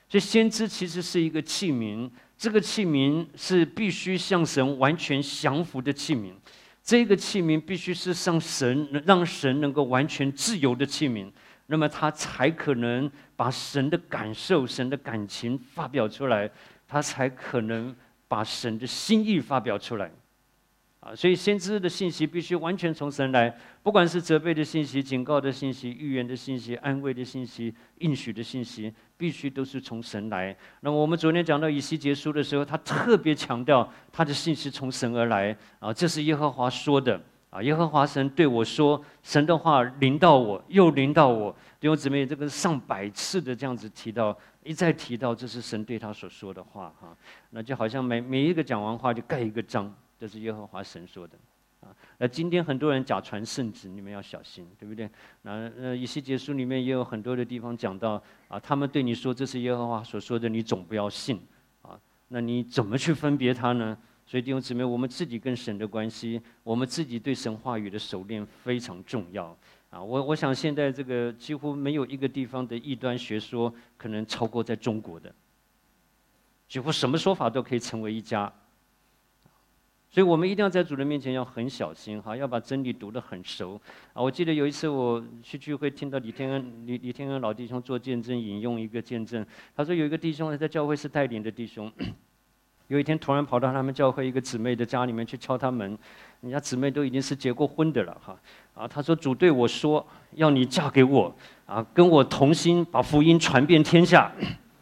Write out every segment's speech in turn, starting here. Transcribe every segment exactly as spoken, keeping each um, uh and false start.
所以先知其实是一个器皿，这个器皿是必须向神完全降服的器皿，这个器皿必须是向神让神能够完全自由的器皿，那么他才可能把神的感受、神的感情发表出来，他才可能把神的心意发表出来。啊，所以先知的信息必须完全从神来，不管是责备的信息、警告的信息、预言的信息、安慰的信息、应许的信息，必须都是从神来。那么我们昨天讲到以西结书的时候，他特别强调他的信息从神而来啊，这是耶和华说的啊，耶和华神对我说，神的话临到我，又临到我。弟兄姊妹，这个上百次的这样子提到，一再提到这是神对他所说的话哈，那就好像每每一个讲完话就盖一个章。这是耶和华神说的，啊，那今天很多人假传圣旨，你们要小心，对不对？那呃，以西结书里面也有很多的地方讲到，啊，他们对你说这是耶和华所说的，你总不要信，啊，那你怎么去分别它呢？所以弟兄姊妹，我们自己跟神的关系，我们自己对神话语的熟练非常重要，啊，我我想现在这个几乎没有一个地方的异端学说可能超过在中国的，几乎什么说法都可以成为一家。所以我们一定要在主人面前要很小心哈，要把真理读得很熟啊！我记得有一次我去聚会，听到李天恩李李天恩老弟兄做见证，引用一个见证，他说有一个弟兄在教会是带领的弟兄，有一天突然跑到他们教会一个姊妹的家里面去敲他门，人家姊妹都已经是结过婚的了哈啊！他说主对我说要你嫁给我啊，跟我同心把福音传遍天下。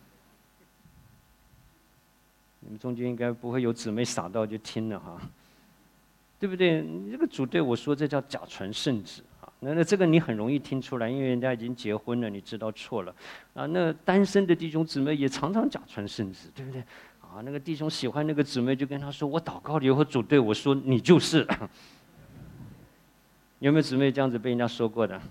你们中间应该不会有姊妹傻到就听了哈，对不对？这个主对我说，这叫假传圣旨啊。那那这个你很容易听出来，因为人家已经结婚了，你知道错了啊。那单身的弟兄姊妹也常常假传圣旨，对不对？啊，那个弟兄喜欢那个姊妹，就跟他说：“我祷告了以后，主对我说，你就是。”有没有姊妹这样子被人家说过的？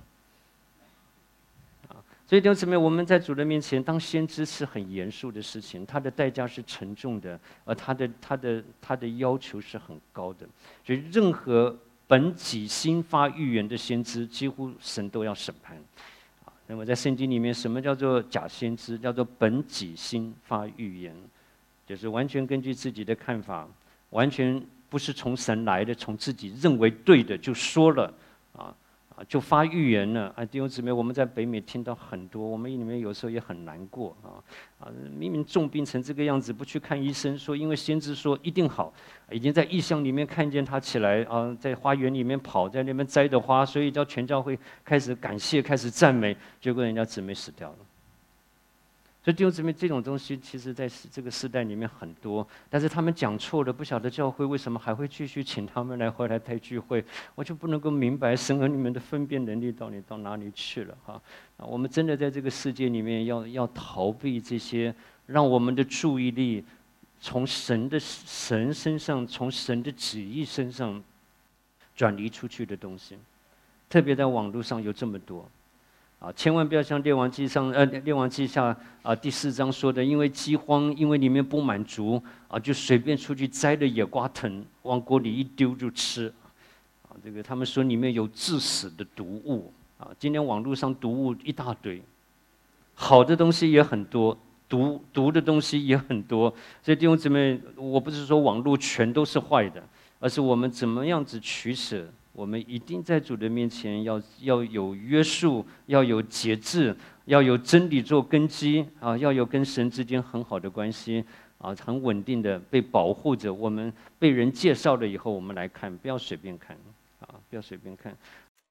所以弟兄姊妹，我们在主的面前当先知是很严肃的事情，它的代价是沉重的，而它的它的它的要求是很高的。所以任何本己心发预言的先知，几乎神都要审判。啊，那么在圣经里面，什么叫做假先知？叫做本己心发预言，就是完全根据自己的看法，完全不是从神来的，从自己认为对的就说了啊。啊，就发预言了啊！弟兄姊妹，我们在北美听到很多，我们里面有时候也很难过啊啊！明明重病成这个样子，不去看医生，说因为先知说一定好，已经在异象里面看见他起来啊，在花园里面跑，在那边摘的花，所以叫全教会开始感谢，开始赞美，结果人家姊妹死掉了。所以弟兄姊妹，这种东西其实在这个时代里面很多，但是他们讲错了，不晓得教会为什么还会继续请他们来回来开聚会，我就不能够明白神儿你们的分辨能力到底到哪里去了哈？啊，我们真的在这个世界里面要要逃避这些，让我们的注意力从神的神身上，从神的旨意身上转移出去的东西，特别在网络上有这么多。啊，千万不要像《列王记上》呃，《列王记下》啊第四章说的，因为饥荒，因为里面不满足啊，就随便出去摘的野瓜藤往锅里一丢就吃，啊，这个他们说里面有致死的毒物啊。今天网络上毒物一大堆，好的东西也很多，毒毒的东西也很多。所以弟兄姊妹，我不是说网络全都是坏的，而是我们怎么样子取舍。我们一定在主的面前要要有约束，要有节制，要有真理做根基啊，要有跟神之间很好的关系啊，很稳定的被保护着。我们被人介绍了以后，我们来看，不要随便看啊，不要随便看。